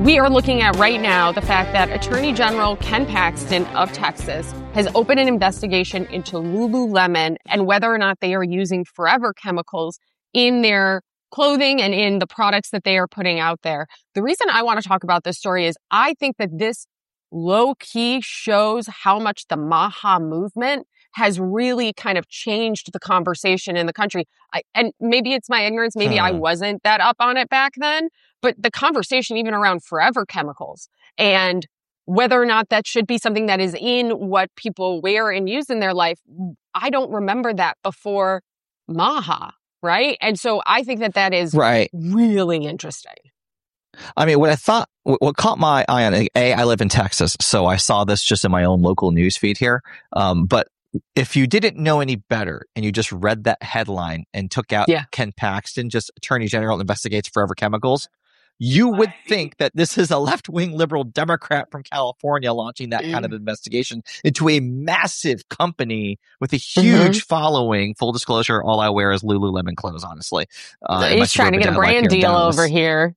We are looking at right now the fact that Attorney General Ken Paxton of Texas has opened an investigation into Lululemon and whether or not they are using forever chemicals in their clothing and in the products that they are putting out there. The reason I want to talk about this story is I think that this low-key shows how much the MAHA movement has really kind of changed the conversation in the country. And maybe it's my ignorance, maybe I wasn't that up on it back then, but the conversation even around forever chemicals and whether or not that should be something that is in what people wear and use in their life, I don't remember that before MAHA, right? And so I think that that is really interesting. I mean, what caught my eye on, I live in Texas, so I saw this just in my own local news feed here. But if you didn't know any better and you just read that headline and took out Ken Paxton, just Attorney General investigates forever chemicals, you would think that this is a left-wing liberal Democrat from California launching that kind of investigation into a massive company with a huge following. Full disclosure, all I wear is Lululemon clothes, honestly. He's trying to get a brand deal over here.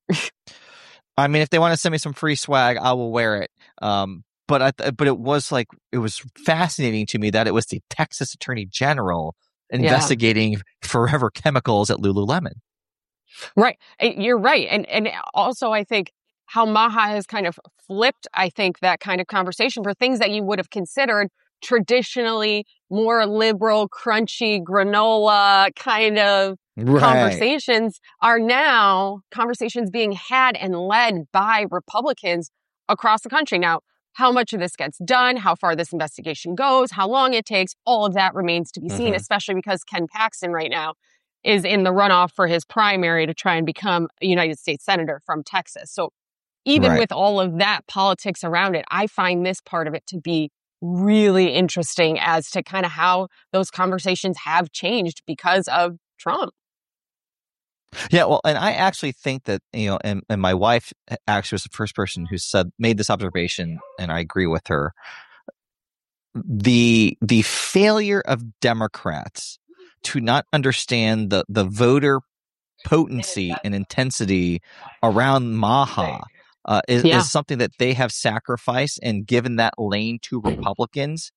I mean, if they want to send me some free swag, I will wear it. But it was fascinating to me that it was the Texas Attorney General investigating forever chemicals at Lululemon. Right. You're right. And also, I think how MAHA has kind of flipped, I think, that kind of conversation for things that you would have considered traditionally more liberal, crunchy, granola kind of conversations are now conversations being had and led by Republicans across the country. Now, how much of this gets done, how far this investigation goes, how long it takes, all of that remains to be seen, especially because Ken Paxton right now is in the runoff for his primary to try and become a United States Senator from Texas. So even with all of that politics around it, I find this part of it to be really interesting as to kind of how those conversations have changed because of Trump. Yeah, well, and I actually think that, and my wife actually was the first person who made this observation, and I agree with her. The failure of Democrats to not understand the voter potency and intensity around MAHA is something that they have sacrificed and given that lane to Republicans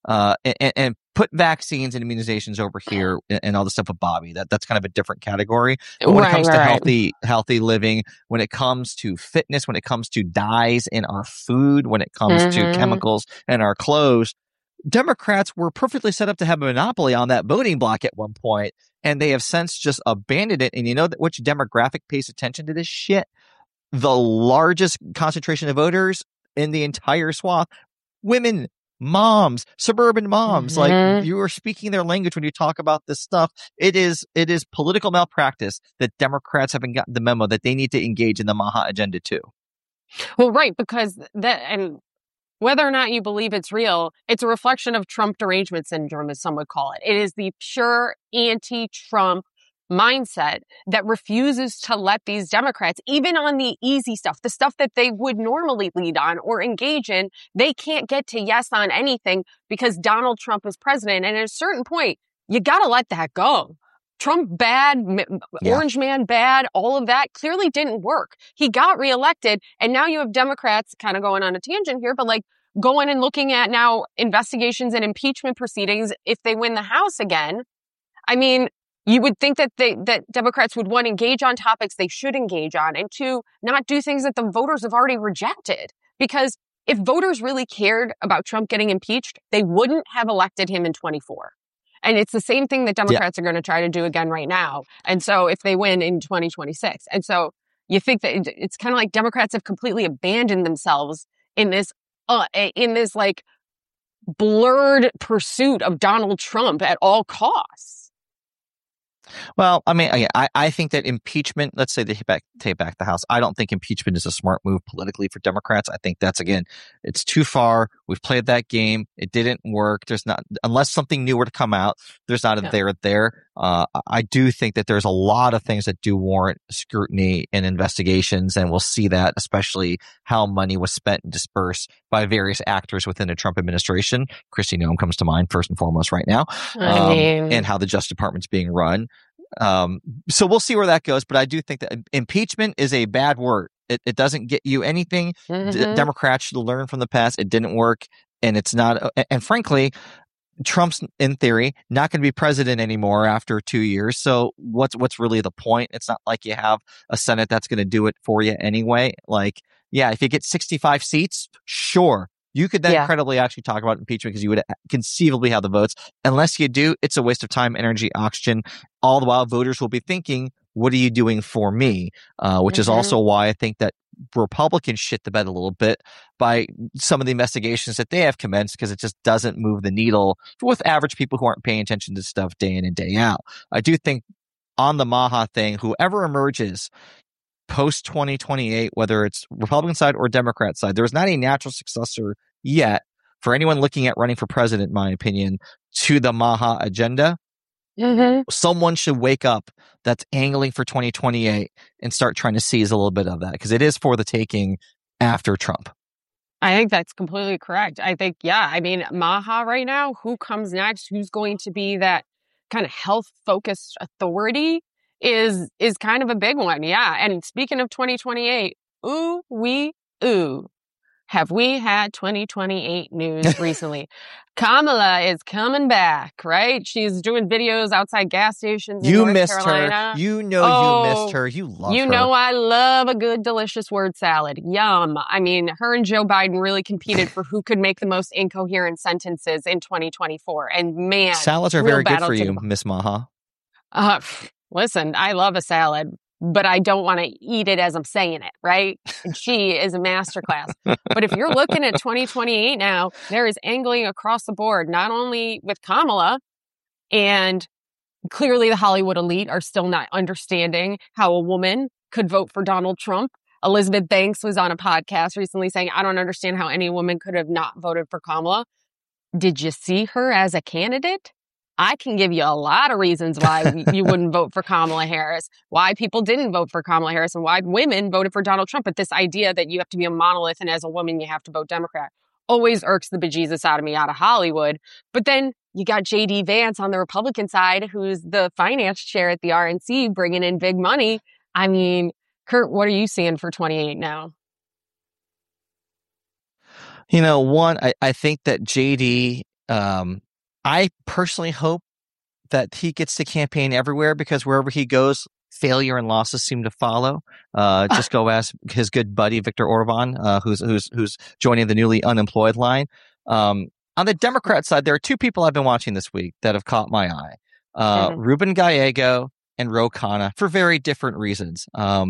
and put vaccines and immunizations over here and all the stuff with Bobby. That's kind of a different category. But when it comes to healthy living, when it comes to fitness, when it comes to dyes in our food, when it comes to chemicals in our clothes, Democrats were perfectly set up to have a monopoly on that voting block at one point, and they have since just abandoned it. And you know which demographic pays attention to this shit? The largest concentration of voters in the entire swath, women, moms, suburban moms. Like, you are speaking their language when you talk about this stuff. It is political malpractice that Democrats haven't gotten the memo that they need to engage in the MAHA agenda too. Well, right, because and whether or not you believe it's real, it's a reflection of Trump derangement syndrome, as some would call it. It is the pure anti-Trump mindset that refuses to let these Democrats, even on the easy stuff, the stuff that they would normally lead on or engage in, they can't get to yes on anything because Donald Trump is president. And at a certain point, you got to let that go. Trump bad, Orange Man bad, all of that clearly didn't work. He got reelected, and now you have Democrats kind of going on a tangent here, but like going and looking at now investigations and impeachment proceedings if they win the House again. I mean, you would think that that Democrats would, one, engage on topics they should engage on, and two, not do things that the voters have already rejected. Because if voters really cared about Trump getting impeached, they wouldn't have elected him in 2024. And it's the same thing that Democrats are going to try to do again right now. And so if they win in 2026. And so you think that it's kind of like Democrats have completely abandoned themselves in this like blurred pursuit of Donald Trump at all costs. Well, I mean, I think that impeachment, let's say they take back the House. I don't think impeachment is a smart move politically for Democrats. I think that's, again, it's too far. We've played that game. It didn't work. There's not, unless something new were to come out, there's not a there. I do think that there's a lot of things that do warrant scrutiny and investigations, and we'll see that, especially how money was spent and dispersed by various actors within the Trump administration. Kristi Noem comes to mind first and foremost right now, and how the Justice Department's being run. So we'll see where that goes, but I do think that impeachment is a bad word. It doesn't get you anything. Mm-hmm. Democrats should learn from the past. It didn't work, and it's not. And frankly, Trump's, in theory, not going to be president anymore after 2 years. So what's really the point? It's not like you have a Senate that's going to do it for you anyway. Like, yeah, if you get 65 seats, sure. You could then credibly actually talk about impeachment because you would conceivably have the votes. Unless you do, it's a waste of time, energy, oxygen. All the while, voters will be thinking, what are you doing for me? Which is also why I think that Republicans shit the bed a little bit by some of the investigations that they have commenced, because it just doesn't move the needle with average people who aren't paying attention to stuff day in and day out. I do think on the Maha thing, whoever emerges post 2028, whether it's Republican side or Democrat side, there's not a natural successor yet for anyone looking at running for president, in my opinion, to the Maha agenda. Someone should wake up that's angling for 2028 and start trying to seize a little bit of that, because it is for the taking after Trump. I think that's completely correct. I think, I mean, Maha right now, who comes next, who's going to be that kind of health-focused authority is kind of a big one. Yeah. And speaking of 2028, ooh. Have we had 2028 news recently? Kamala is coming back, right? She's doing videos outside gas stations in North Carolina. You missed her. You love her. You know I love a good, delicious word salad. Yum. I mean, her and Joe Biden really competed for who could make the most incoherent sentences in 2024. And man, salads are very good for you, Miss Maha. Listen, I love a salad, but I don't want to eat it as I'm saying it, right? And she is a masterclass. But if you're looking at 2028 now, there is angling across the board, not only with Kamala, and clearly the Hollywood elite are still not understanding how a woman could vote for Donald Trump. Elizabeth Banks was on a podcast recently saying, I don't understand how any woman could have not voted for Kamala. Did you see her as a candidate? I can give you a lot of reasons why you wouldn't vote for Kamala Harris, why people didn't vote for Kamala Harris, and why women voted for Donald Trump. But this idea that you have to be a monolith and as a woman you have to vote Democrat always irks the bejesus out of me out of Hollywood. But then you got J.D. Vance on the Republican side, who's the finance chair at the RNC, bringing in big money. I mean, Kurt, what are you seeing for 28 now? You know, one, I think that J.D., I personally hope that he gets to campaign everywhere, because wherever he goes, failure and losses seem to follow. Just go ask his good buddy Viktor Orban, who's joining the newly unemployed line. On the Democrat side, there are two people I've been watching this week that have caught my eye: Ruben Gallego and Ro Khanna, for very different reasons.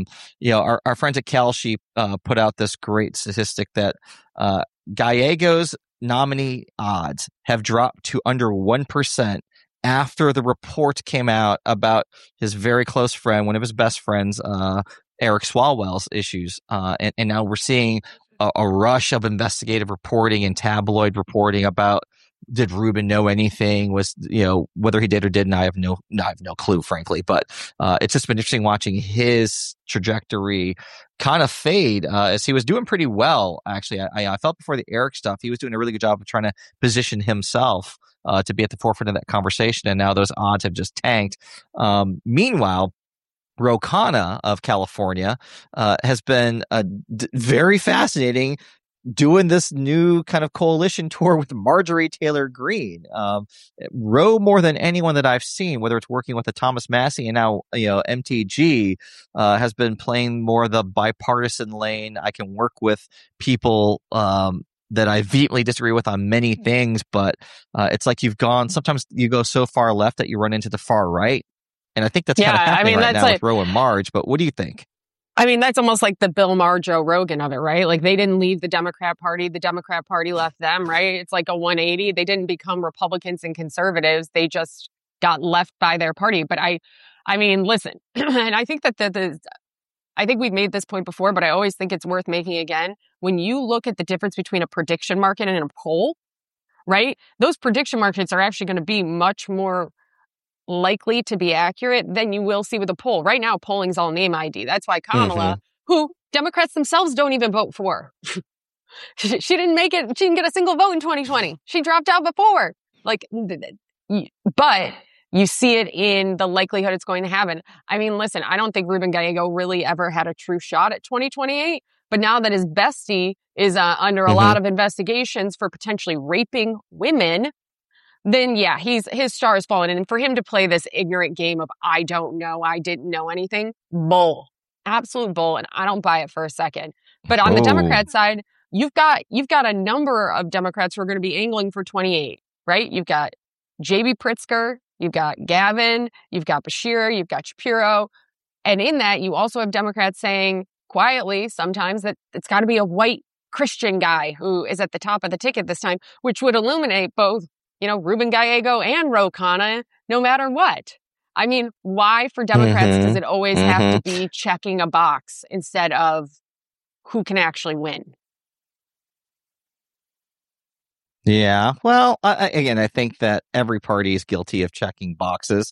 Our friends at Kalshi put out this great statistic that Gallego's nominee odds have dropped to under 1% after the report came out about his very close friend, one of his best friends, Eric Swalwell's issues. And now we're seeing a rush of investigative reporting and tabloid reporting about, did Ruben know anything? Whether he did or didn't, I have no clue, frankly. But it's just been interesting watching his trajectory kind of fade, as he was doing pretty well. Actually, I felt before the Eric stuff, he was doing a really good job of trying to position himself to be at the forefront of that conversation. And now those odds have just tanked. Meanwhile, Ro Khanna of California has been very fascinating, doing this new kind of coalition tour with Marjorie Taylor Greene. Ro, more than anyone that I've seen, whether it's working with the Thomas Massie and now MTG, has been playing more the bipartisan lane. I can work with people that I vehemently disagree with on many things, but it's like sometimes you go so far left that you run into the far right. And I think that's kind of happening right now with Ro and Marge. But what do you think? I mean, that's almost like the Bill Maher, Joe Rogan of it, right? Like, they didn't leave the Democrat Party. The Democrat Party left them, right? It's like a 180. They didn't become Republicans and conservatives. They just got left by their party. But I mean, listen, and I think I think we've made this point before, but I always think it's worth making again. When you look at the difference between a prediction market and a poll, right? Those prediction markets are actually going to be much more likely to be accurate than you will see with a poll. Right now, polling's all name ID. That's why Kamala, who Democrats themselves don't even vote for, she didn't make it. She didn't get a single vote in 2020. She dropped out before. But You see it in the likelihood it's going to happen. I mean, listen, I don't think Ruben Gallego really ever had a true shot at 2028. But now that his bestie is under a lot of investigations for potentially raping women, then yeah, his star has fallen. And for him to play this ignorant game of I don't know, I didn't know anything, bull, absolute bull, and I don't buy it for a second. But on the Democrat side, you've got a number of Democrats who are going to be angling for 28, right? You've got J.B. Pritzker, you've got Gavin, you've got Beshear, you've got Shapiro, and in that you also have Democrats saying quietly sometimes that it's got to be a white Christian guy who is at the top of the ticket this time, which would illuminate both, Ruben Gallego and Ro Khanna, no matter what. I mean, why for Democrats does it always have to be checking a box instead of who can actually win? Yeah. Well, I think that every party is guilty of checking boxes.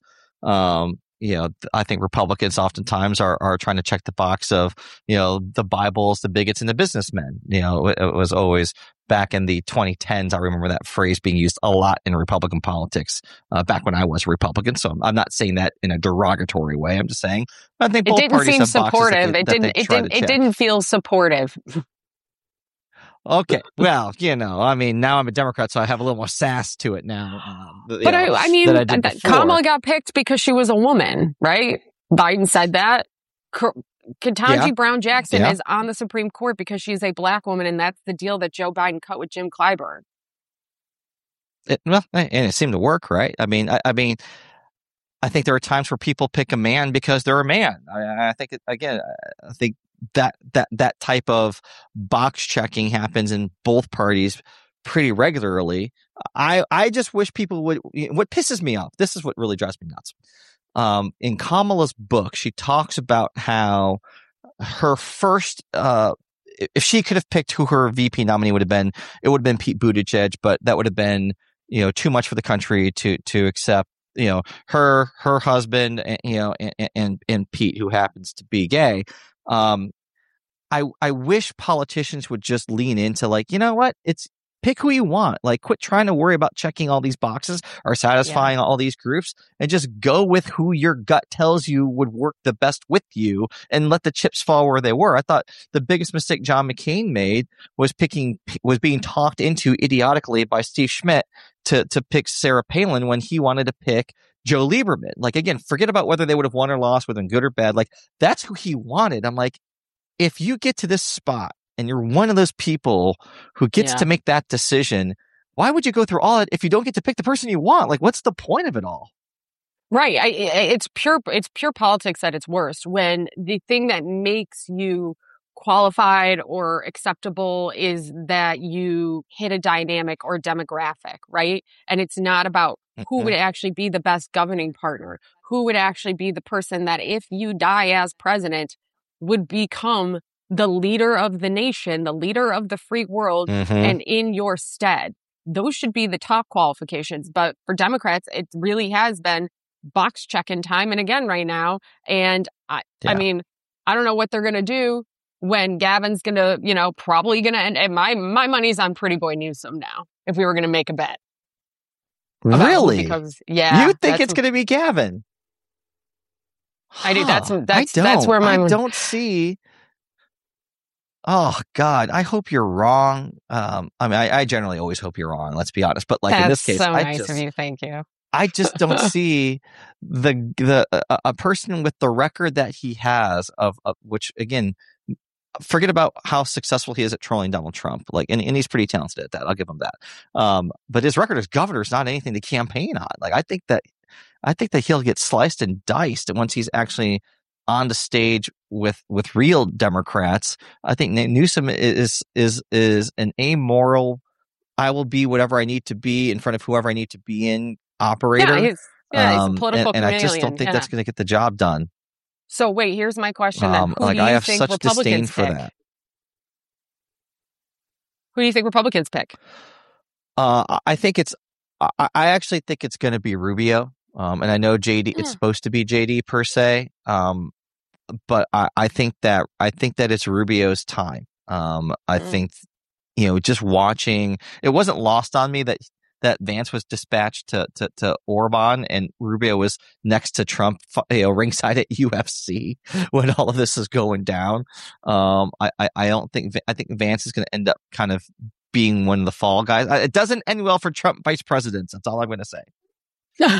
I think Republicans oftentimes are trying to check the box of, the Bibles, the bigots, and the businessmen. It was always back in the 2010s. I remember that phrase being used a lot in Republican politics back when I was a Republican. So I'm not saying that in a derogatory way. I'm just saying I think both parties have boxes that it didn't feel supportive. Okay. Well, now I'm a Democrat, so I have a little more sass to it now. Kamala got picked because she was a woman, right? Biden said that. Ketanji Brown Jackson is on the Supreme Court because she's a black woman, and that's the deal that Joe Biden cut with Jim Clyburn. And it seemed to work, right? I think there are times where people pick a man because they're a man. I think that type of box checking happens in both parties pretty regularly. I just wish people would. What pisses me off, this is what really drives me nuts. In Kamala's book, she talks about how her first, if she could have picked who her VP nominee would have been, it would have been Pete Buttigieg, but that would have been, too much for the country to accept. Her husband, and Pete, who happens to be gay. I wish politicians would just lean into it's pick who you want. Quit trying to worry about checking all these boxes or satisfying all these groups, and just go with who your gut tells you would work the best with you, and let the chips fall where they were. I thought the biggest mistake John McCain made was being talked into idiotically by Steve Schmidt to pick Sarah Palin when he wanted to pick Joe Lieberman. Again, forget about whether they would have won or lost, whether good or bad. That's who he wanted. I'm like, if you get to this spot and you're one of those people who gets to make that decision, why would you go through all it if you don't get to pick the person you want? What's the point of it all? Right. It's pure politics at its worst, when the thing that makes you qualified or acceptable is that you hit a dynamic or demographic, right? And it's not about who would actually be the best governing partner, who would actually be the person that if you die as president would become the leader of the nation, the leader of the free world, and in your stead. Those should be the top qualifications. But for Democrats, it really has been box checking time and again right now. And I mean, I don't know what they're going to do when Gavin's going to, probably going to end. And my money's on Pretty Boy Newsom now, if we were going to make a bet. Really? You think it's going to be Gavin? I do. That's where I don't see. Oh God, I hope you're wrong. I generally always hope you're wrong. Let's be honest. But in this case, so nice of you. Thank you. I just don't see a person with the record that he has of which, again, forget about how successful he is at trolling Donald Trump. And he's pretty talented at that. I'll give him that. But his record as governor is not anything to campaign on. I think that he'll get sliced and diced once he's actually on the stage with real Democrats. I think Newsom is an amoral, I will be whatever I need to be in front of whoever I need to be in operator. He's a political and I just don't think that's going to get the job done. So wait, here's my question then. Who do you I have think such Republicans disdain for pick? that. Who do you think Republicans pick? I actually think it's going to be Rubio. And I know JD, it's supposed to be JD per se. But I think that it's Rubio's time. I think, just watching, it wasn't lost on me that that Vance was dispatched to Orban and Rubio was next to Trump, ringside at UFC when all of this is going down. I think Vance is going to end up kind of being one of the fall guys. It doesn't end well for Trump vice presidents. That's all I'm going to say.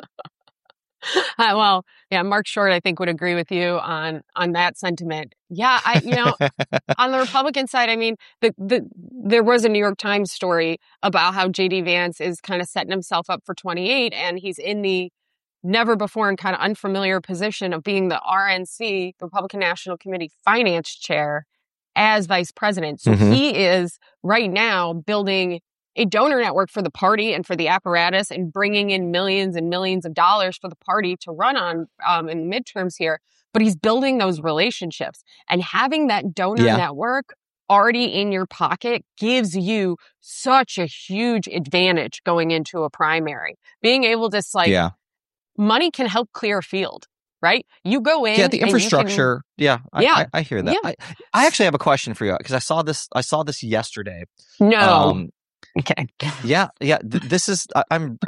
Well, yeah, Mark Short, I think, would agree with you on that sentiment. Yeah, on the Republican side, I mean, there was a New York Times story about how J.D. Vance is kind of setting himself up for 28, and he's in the never before and kind of unfamiliar position of being the RNC, Republican National Committee Finance Chair, as vice president. So he is right now building a donor network for the party and for the apparatus and bringing in millions and millions of dollars for the party to run on in the midterms here. But he's building those relationships, and having that donor network already in your pocket gives you such a huge advantage going into a primary. Being able to money can help clear a field, right? You go in. Yeah, the infrastructure. I hear that. Yeah. I actually have a question for you because I saw this yesterday. No. Okay. This is I'm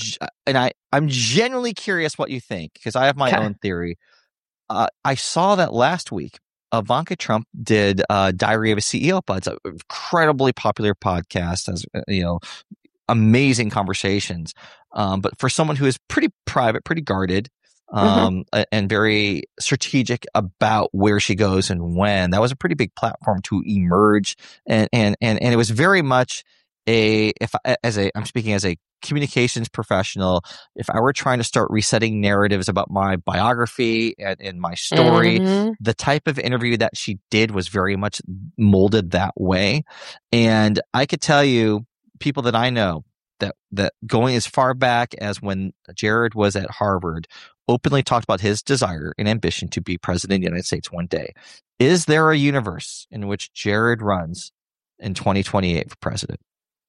genuinely curious what you think because I have my own theory. I saw that last week Ivanka Trump did Diary of a CEO. It's an incredibly popular podcast, as amazing conversations. But for someone who is pretty private, pretty guarded, and very strategic about where she goes and when, that was a pretty big platform to emerge, and it was very much. I'm speaking as a communications professional. If I were trying to start resetting narratives about my biography and my story, the type of interview that she did was very much molded that way. And I could tell you, people that I know that going as far back as when Jared was at Harvard, openly talked about his desire and ambition to be president of the United States one day. Is there a universe in which Jared runs in 2028 for president?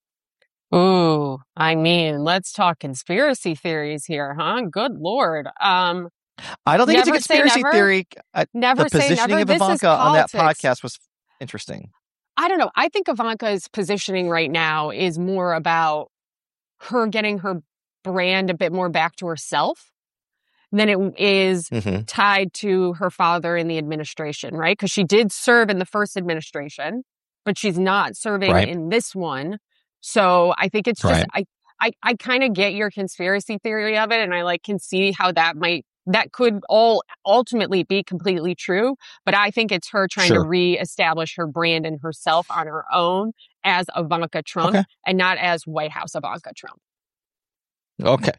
Ooh, I mean, let's talk conspiracy theories here, huh? Good Lord. I don't think it's a conspiracy theory. Never the positioning of Ivanka on that podcast was interesting. I don't know. I think Ivanka's positioning right now is more about her getting her brand a bit more back to herself than it is tied to her father in the administration, right? Because she did serve in the first administration, but she's not serving in this one. So I think it's just, I kind of get your conspiracy theory of it, and I can see how that could all ultimately be completely true. But I think it's her trying to reestablish her brand and herself on her own as Ivanka Trump and not as White House Ivanka Trump. Okay.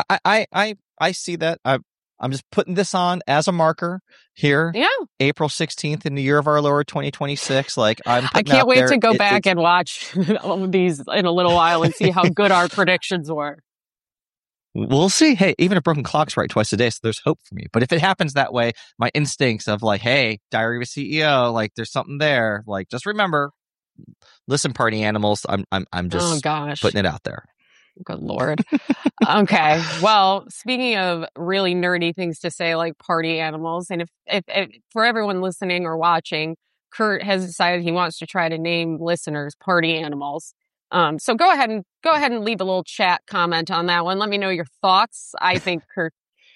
I see that. I'm just putting this on as a marker here. Yeah. April 16th in the year of our Lord 2026. I can't wait to go back and watch all of these in a little while and see how good our predictions were. We'll see. Hey, even a broken clock's right twice a day, so there's hope for me. But if it happens that way, my instincts of hey, Diary of a CEO, there's something there. Just remember, listen, party animals. I'm just putting it out there. Good Lord. Okay. Well, speaking of really nerdy things to say, like party animals, and if for everyone listening or watching, Kurt has decided he wants to try to name listeners party animals. So go ahead and leave a little chat comment on that one. Let me know your thoughts. I think Kurt,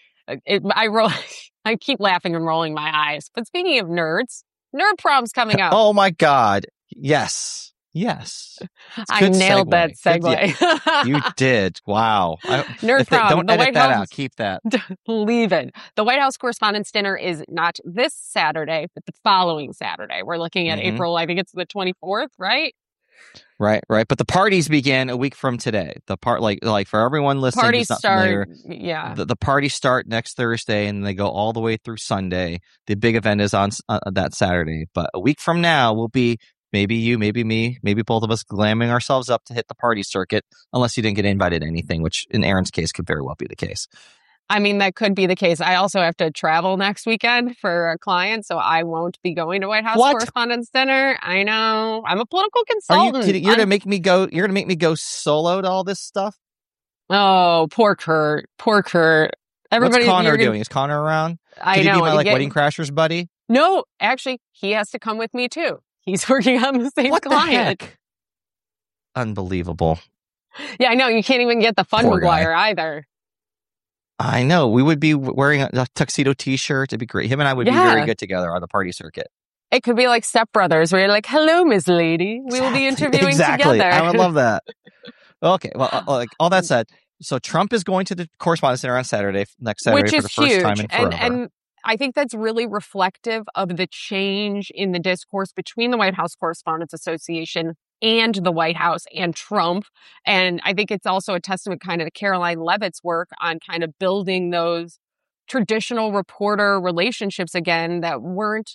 I keep laughing and rolling my eyes. But speaking of nerds, Nerd Prom's coming up. Oh my God. Yes. I nailed that segue. You did. Wow. Nerd Prom. Don't edit that out. Keep that. Leave it. The White House Correspondents' Dinner is not this Saturday, but the following Saturday. We're looking at April, I think it's the 24th, right? Right. But the parties begin a week from today. The part, for everyone listening, parties who's not start. Familiar, the parties start next Thursday and they go all the way through Sunday. The big event is on that Saturday, but a week from now will be maybe you, maybe me, maybe both of us glamming ourselves up to hit the party circuit, unless you didn't get invited to anything, which in Aaron's case could very well be the case. I mean, that could be the case. I also have to travel next weekend for a client, so I won't be going to White House Correspondents' Dinner. I know. I'm a political consultant. Are you kidding? You're gonna make me go. You're gonna make me go solo to all this stuff. Oh, poor Kurt. What's Connor doing? Is Connor around? Could he be my Wedding Crashers buddy? No, actually, he has to come with me too. He's working on the same client. The heck? Unbelievable. Yeah, I know. You can't even get the fun Poor McGuire guy. either. I know. We would be wearing a tuxedo T-shirt. It'd be great. Him and I would be very good together on the party circuit. It could be like Step Brothers, where you're like, "Hello, Miss Lady. We will be interviewing together." I would love that. Okay. Well, like all that said, so Trump is going to the Correspondents' Dinner on next Saturday, which for is the first huge. time in forever. And I think that's really reflective of the change in the discourse between the White House Correspondents Association and the White House and Trump. And I think it's also a testament kind of to Caroline Leavitt's work on kind of building those traditional reporter relationships again that weren't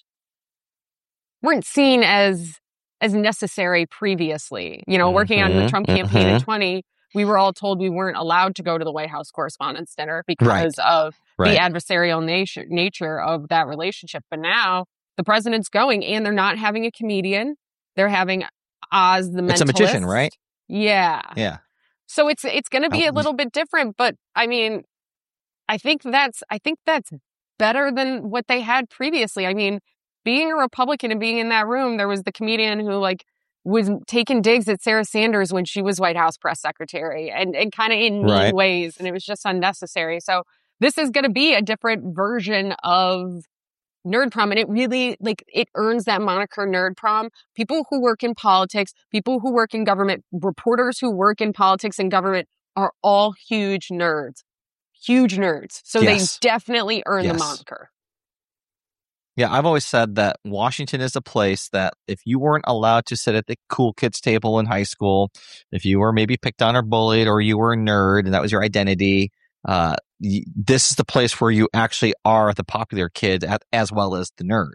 seen as necessary previously. You know, working on the Trump campaign in 20, we were all told we weren't allowed to go to the White House Correspondents' Dinner because of the adversarial nature of that relationship. But now the president's going, and they're not having a comedian. They're having Oz the mentalist. It's a magician, right? Yeah. Yeah. So it's going to be a little bit different, but I mean, I think that's better than what they had previously. I mean, being a Republican and being in that room, there was the comedian who like was taking digs at Sarah Sanders when she was White House press secretary and kind of in mean ways. And it was just unnecessary. So this is going to be a different version of Nerd Prom. And it really, like, it earns that moniker Nerd Prom. People who work in politics, people who work in government, reporters who work in politics and government are all huge nerds. Huge nerds. So they definitely earn the moniker. Yeah, I've always said that Washington is a place that if you weren't allowed to sit at the cool kids table in high school, if you were maybe picked on or bullied, or you were a nerd and that was your identity, this is the place where you actually are the popular kid as well as the nerd.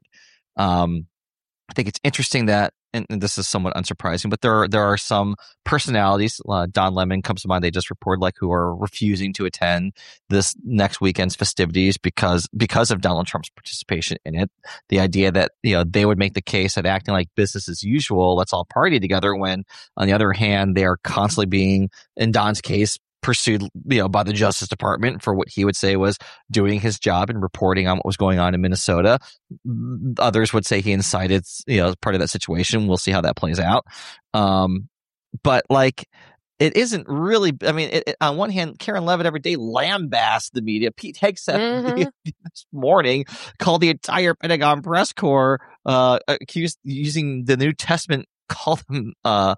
I think it's interesting that, and this is somewhat unsurprising, but there are some personalities. Don Lemon comes to mind. They just reported like who are refusing to attend this next weekend's festivities because of Donald Trump's participation in it. The idea that they would make the case that acting like business as usual, let's all party together, when on the other hand they are constantly being, in Don's case, pursued by the Justice Department for what he would say was doing his job and reporting on what was going on in Minnesota. Others would say he incited part of that situation. We'll see how that plays out. But like, it isn't really, I mean, on one hand, Karen Leavitt every day lambasts the media. Pete Hegseth this morning called the entire Pentagon press corps accused using the New Testament, called them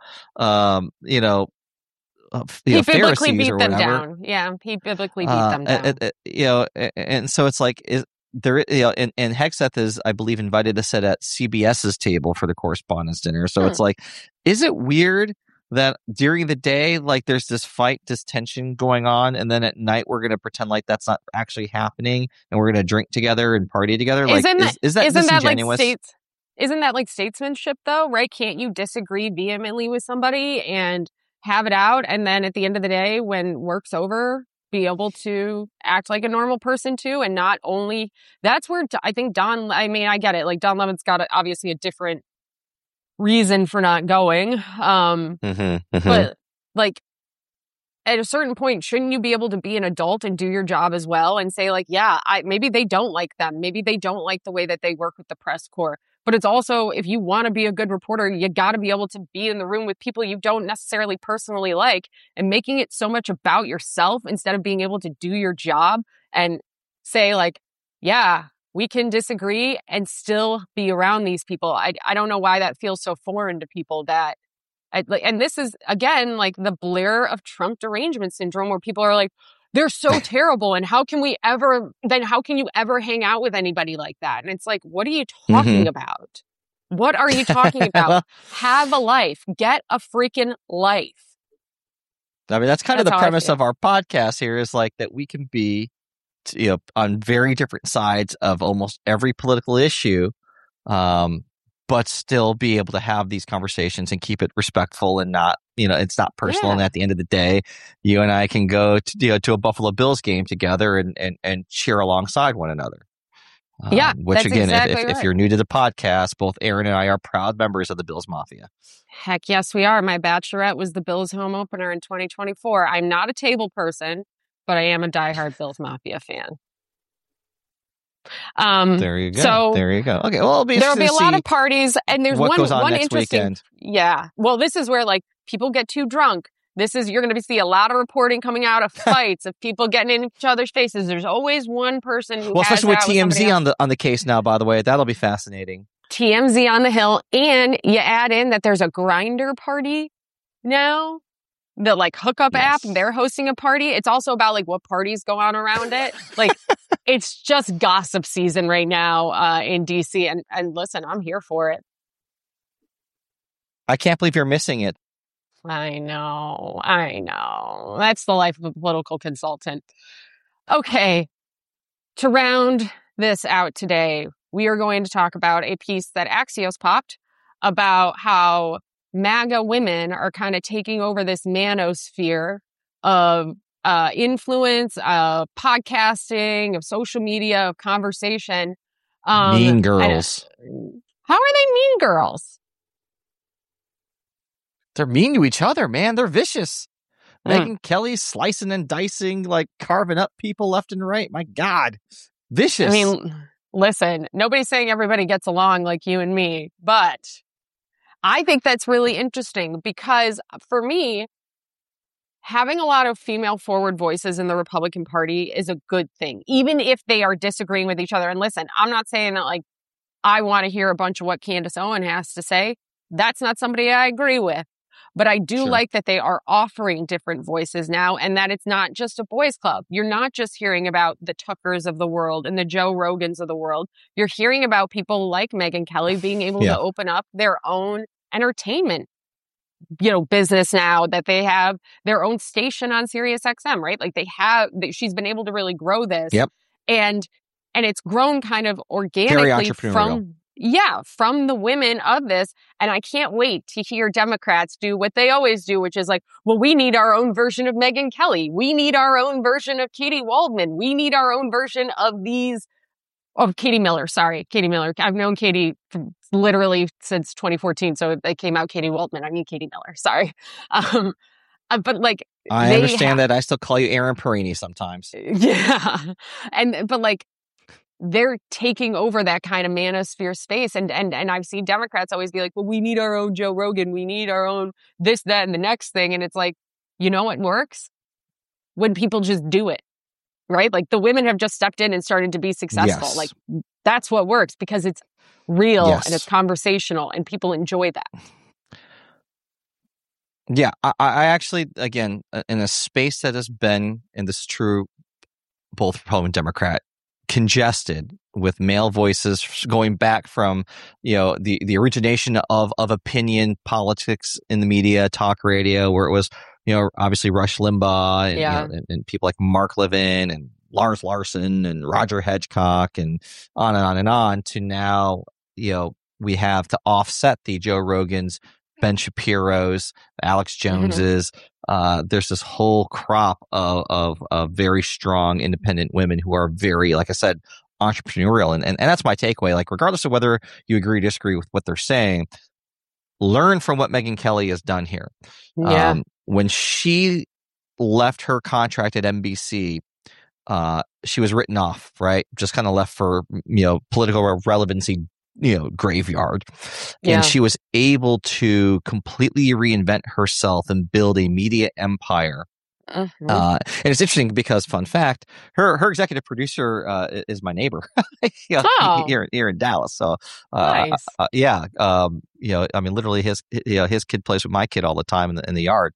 he biblically Pharisees beat or them whatever. Down. Yeah, he biblically beat them down. And so it's like, and Hegseth is, I believe, invited to sit at CBS's table for the Correspondents' Dinner. So it's like, is it weird that during the day, like, there's this fight, this tension going on, and then at night we're going to pretend like that's not actually happening, and we're going to drink together and party together? Like, is that disingenuous? Isn't that like statesmanship, though? Right? Can't you disagree vehemently with somebody and have it out, and then at the end of the day, when work's over, be able to act like a normal person too? And not only that's where I think I get it. Like, Don Lemon's got obviously a different reason for not going. But like, at a certain point, shouldn't you be able to be an adult and do your job as well and say like, yeah, maybe they don't like them. Maybe they don't like the way that they work with the press corps. But it's also, if you want to be a good reporter, you got to be able to be in the room with people you don't necessarily personally like, and making it so much about yourself instead of being able to do your job and say like, yeah, we can disagree and still be around these people. I don't know why that feels so foreign to people and this is, again, like the Blair of Trump derangement syndrome, where people are like, they're so terrible, and how can you ever hang out with anybody like that? And it's like, what are you talking about? What are you talking about? Have a life. Get a freaking life. I mean, that's kind of the premise of our podcast here, is like that we can be, on very different sides of almost every political issue, but still be able to have these conversations and keep it respectful and not, it's not personal. And at the end of the day, you and I can go to a Buffalo Bills game together and cheer alongside one another. Which again, if you're new to the podcast, both Aaron and I are proud members of the Bills Mafia. Heck yes, we are. My bachelorette was the Bills home opener in 2024. I'm not a table person, but I am a diehard Bills Mafia fan. There you go. Okay, well, there'll be a lot of parties, and there's one interesting weekend. Yeah. Well, this is where like people get too drunk. You're going to see a lot of reporting coming out of fights, of people getting in each other's faces. There's always one person who has especially with TMZ on the case now, by the way. That'll be fascinating. TMZ on the Hill. And you add in that there's a Grindr party now. The like hookup app, they're hosting a party. It's also about like what parties go on around it. Like it's just gossip season right now in DC. And listen, I'm here for it. I can't believe you're missing it. I know. That's the life of a political consultant. Okay. To round this out today, we are going to talk about a piece that Axios popped about how MAGA women are kind of taking over this manosphere of influence, of podcasting, of social media, of conversation. Mean girls. How are they mean girls? They're mean to each other, man. They're vicious. Megyn Kelly's slicing and dicing, like carving up people left and right. My God. Vicious. I mean, listen, nobody's saying everybody gets along like you and me, but I think that's really interesting because for me, having a lot of female forward voices in the Republican Party is a good thing, even if they are disagreeing with each other. And listen, I'm not saying that like I want to hear a bunch of what Candace Owen has to say. That's not somebody I agree with. But I do like that they are offering different voices now and that it's not just a boys club. You're not just hearing about the Tuckers of the world and the Joe Rogans of the world. You're hearing about people like Megyn Kelly being able to open up their own entertainment, business now that they have their own station on Sirius XM, right? Like she's been able to really grow this. Yep. And it's grown kind of organically from the women of this. And I can't wait to hear Democrats do what they always do, which is like, well, we need our own version of Megyn Kelly. We need our own version of Katie Waldman. We need our own version of Katie Miller. Sorry, Katie Miller. I've known Katie literally since 2014. So it came out Katie Waldman. I mean, Katie Miller. Sorry. But like, I understand that I still call you Aaron Perini sometimes. Yeah. But like, they're taking over that kind of manosphere space. And I've seen Democrats always be like, well, we need our own Joe Rogan. We need our own this, that, and the next thing. And it's like, you know what works? When people just do it, right? Like the women have just stepped in and started to be successful. Yes. Like that's what works because it's real and it's conversational and people enjoy that. Yeah. I actually, again, in a space that has been, and this is true, both Republican and Democrat, congested with male voices going back from the origination of opinion politics in the media, talk radio, where it was obviously Rush Limbaugh and people like Mark Levin and Lars Larson and Roger Hedgecock and on, to now we have to offset the Joe Rogans, Ben Shapiro's, Alex Jones's. There's this whole crop of very strong independent women who are very, like I said, entrepreneurial. And that's my takeaway. Like, regardless of whether you agree or disagree with what they're saying, learn from what Megyn Kelly has done here. Yeah. When she left her contract at NBC, she was written off, right? Just kind of left for, political relevancy, graveyard. And she was able to completely reinvent herself and build a media empire. And it's interesting because, fun fact, her executive producer is my neighbor here in Dallas. So, nice. I mean, literally his kid plays with my kid all the time in the yard.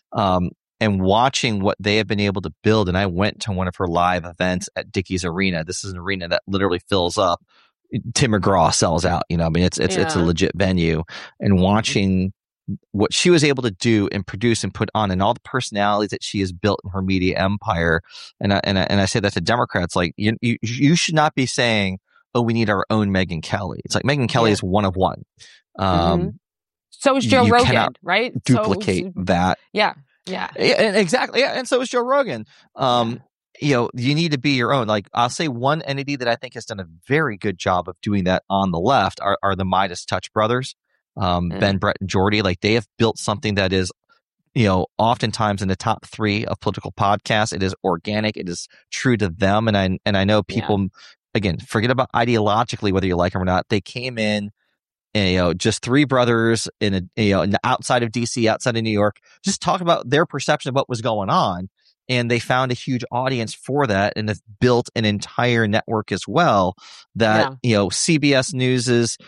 And watching what they have been able to build. And I went to one of her live events at Dickies Arena. This is an arena that literally fills up. Tim McGraw sells out, I mean, it's a legit venue, and watching what she was able to do and produce and put on, and all the personalities that she has built in her media empire. And I say that to Democrats, like you should not be saying, oh, we need our own Megyn Kelly. It's like Megyn Kelly is one of one. So is Joe Rogan, right? Duplicate that. Yeah. Exactly. Yeah. And so is Joe Rogan. You need to be your own. Like, I'll say one entity that I think has done a very good job of doing that on the left are the Midas Touch brothers, Ben, Brett, and Jordy. Like, they have built something that is, oftentimes in the top 3 of political podcasts. It is organic. It is true to them. And I know people, again, forget about ideologically whether you like them or not. They came in just three brothers outside of DC, outside of New York, just talk about their perception of what was going on. And they found a huge audience for that, and have built an entire network as well. That CBS News is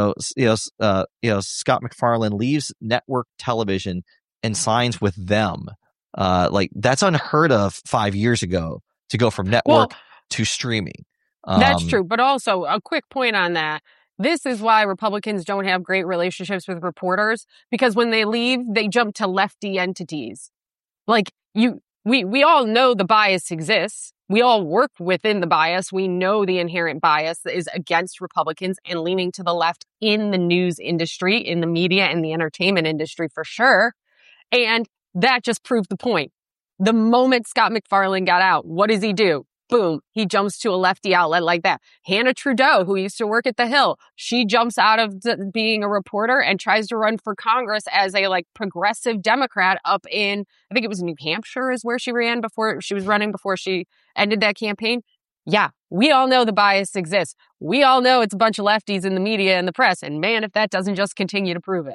Scott MacFarlane leaves network television and signs with them. Like that's unheard of 5 years ago to go from network to streaming. That's true, but also a quick point on that. This is why Republicans don't have great relationships with reporters, because when they leave, they jump to lefty entities. Like we all know the bias exists. We all work within the bias. We know the inherent bias is against Republicans and leaning to the left in the news industry, in the media, and the entertainment industry for sure. And that just proved the point. The moment Scott MacFarlane got out, what does he do? Boom, he jumps to a lefty outlet like that. Hannah Trudeau, who used to work at The Hill, she jumps out of being a reporter and tries to run for Congress as a progressive Democrat up in, I think it was New Hampshire is where she ran before she was running before she ended that campaign. Yeah, we all know the bias exists. We all know it's a bunch of lefties in the media and the press. And man, if that doesn't just continue to prove it.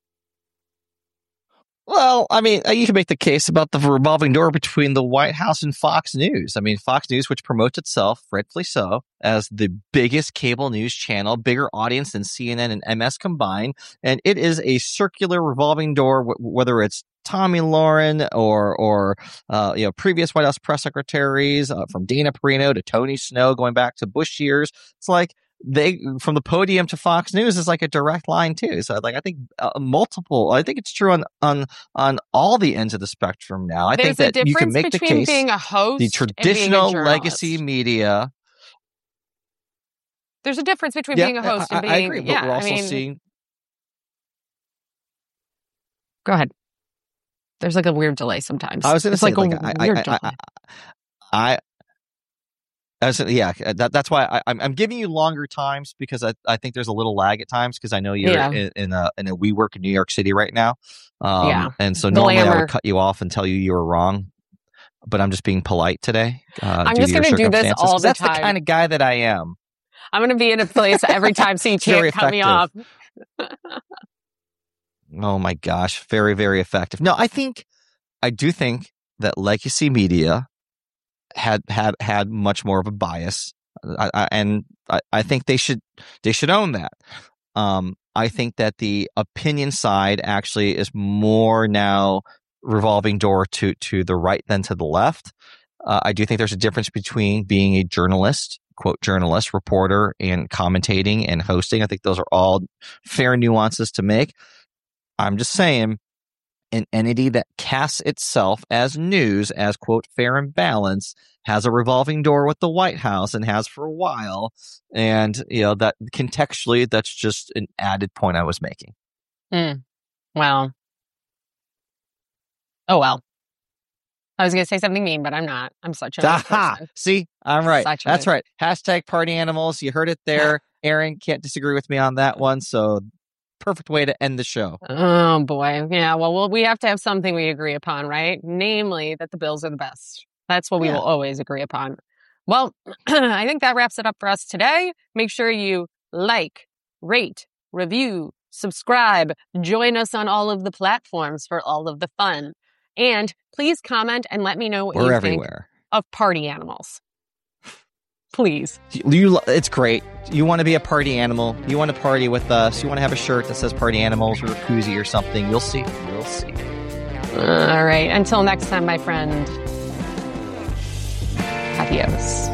Well, I mean, you can make the case about the revolving door between the White House and Fox News. I mean, Fox News, which promotes itself, rightfully so, as the biggest cable news channel, bigger audience than CNN and MS combined. And it is a circular revolving door, whether it's Tommy Lauren or previous White House press secretaries, from Dana Perino to Tony Snow, going back to Bush years. It's like, from the podium to Fox News is like a direct line too. So I think I think it's true on all the ends of the spectrum now. I think that you can make the case being a host, the traditional legacy media. There's a difference between being a host and being. I agree, but we're also seeing. Go ahead. There's a weird delay sometimes. I was going to say, that's why I'm giving you longer times, because I think there's a little lag at times, because I know you're in a WeWork in New York City right now. And so normally I would cut you off and tell you were wrong, but I'm just being polite today. I'm just going to do this all the time. That's the kind of guy that I am. I'm going to be in a place every time so you can't cut me off. Oh my gosh. Very, very effective. No, I do think that legacy media had much more of a bias, and I think they should own that. I think that the opinion side actually is more now revolving door to the right than to the left. I do think there's a difference between being a journalist, quote journalist, reporter, and commentating and hosting. I think those are all fair nuances to make. I'm just saying, an entity that casts itself as news, as, quote, fair and balanced, has a revolving door with the White House and has for a while. And, that contextually, that's just an added point I was making. Well. Oh, well. I was going to say something mean, but I'm not. I'm such a nice person. See, I'm right. That's right. Hashtag party animals. You heard it there. Aaron can't disagree with me on that one. So perfect way to end the show. Oh, boy. Yeah, well, we have to have something we agree upon, right? Namely, that the Bills are the best. That's what we will always agree upon. Well, I think that wraps it up for us today. Make sure you like, rate, review, subscribe, join us on all of the platforms for all of the fun. And please comment and let me know what you think of party animals. Please. It's great. You want to be a party animal. You want to party with us. You want to have a shirt that says party animals or a koozie or something. You'll see. You'll see. All right. Until next time, my friend. Adios.